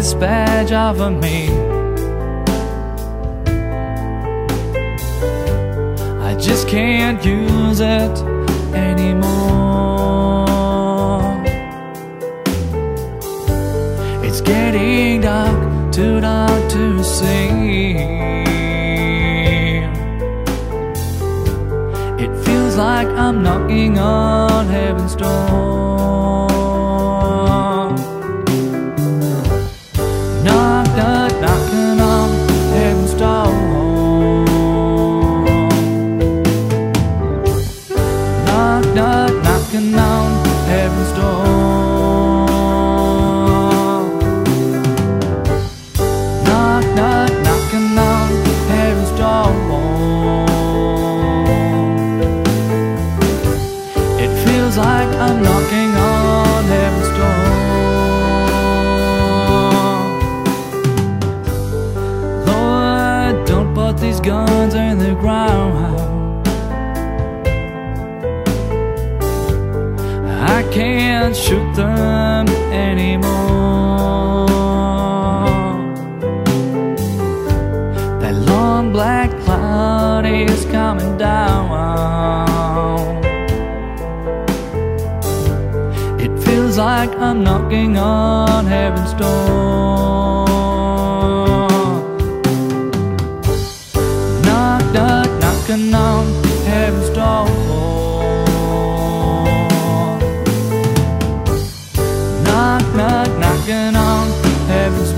this badge over me. I just can't use it anymore. It's getting dark, too dark to see. It feels like I'm knocking on heaven's door. Knock, knock, knocking on heaven's door. Knock, knock, knocking on heaven's door. Knock, knock, knocking on heaven's door. It feels like I'm knocking on heaven's door. Lord, don't put these guns in the ground. I can't shoot them anymore. That long black cloud is coming down. It feels like I'm knocking on heaven's door. Knock, knock, knocking on heaven's door. Knock, knock, knocking on heaven's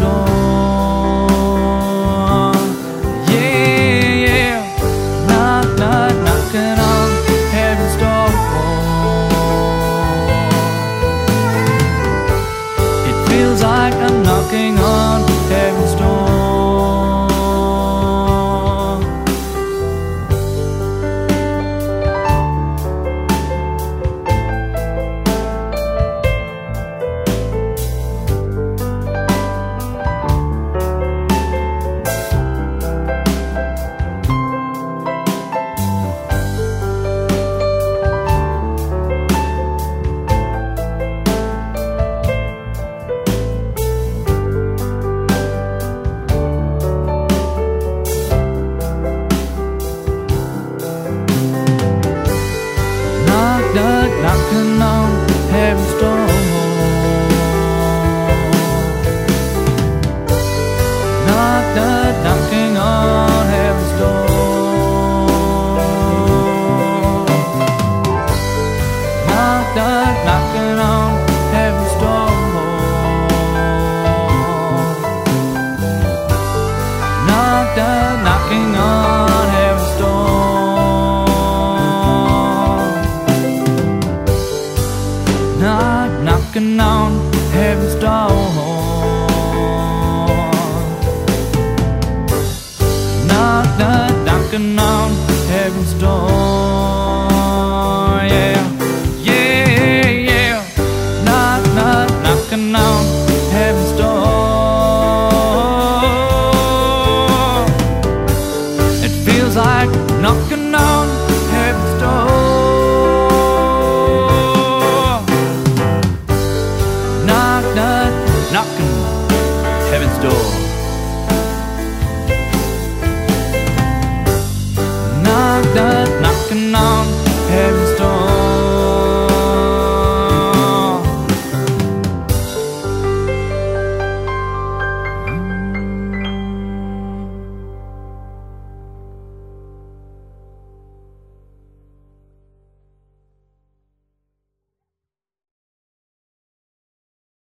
door. Yeah, yeah. Knock, knock, knocking on heaven's door. It feels like I'm knocking on heaven's door. Knock, knocking on heaven's door. Knock, knock, knocking on heaven's door. Knock, knock, knocking on heaven's door. Knock, knock, knocking on heaven's door. Knock, knocking on heaven's door.